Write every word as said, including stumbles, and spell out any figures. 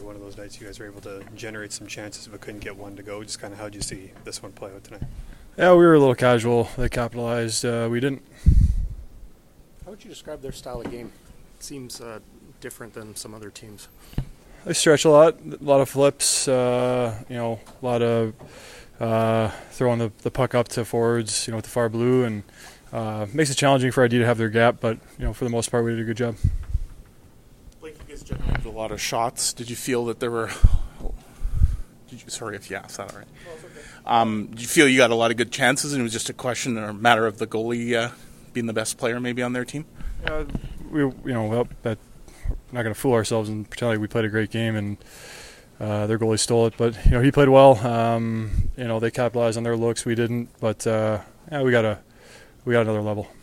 like one of those nights you guys were able to generate some chances but couldn't get one to go. Just kind of how did you see this one play out tonight? Yeah, we were a little casual. They capitalized. Uh, we didn't. How would you describe their style of game? It seems uh, different than some other teams. They stretch a lot, a lot of flips, uh, you know, a lot of uh, throwing the, the puck up to forwards, you know, with the far blue, and uh, makes it challenging for I D to have their gap, but, you know, for the most part, we did a good job. Like you guys generated a lot of shots. Did you feel that there were, did you, sorry if you asked that already. Oh, okay. um, did you feel you got a lot of good chances and it was just a question or a matter of the goalie uh, being the best player maybe on their team? Uh, we, you know, well, that, we're not going to fool ourselves and pretend like we played a great game and uh, their goalie stole it. But you know, he played well. Um, you know, they capitalized on their looks. We didn't. But uh, yeah, we got a we got another level.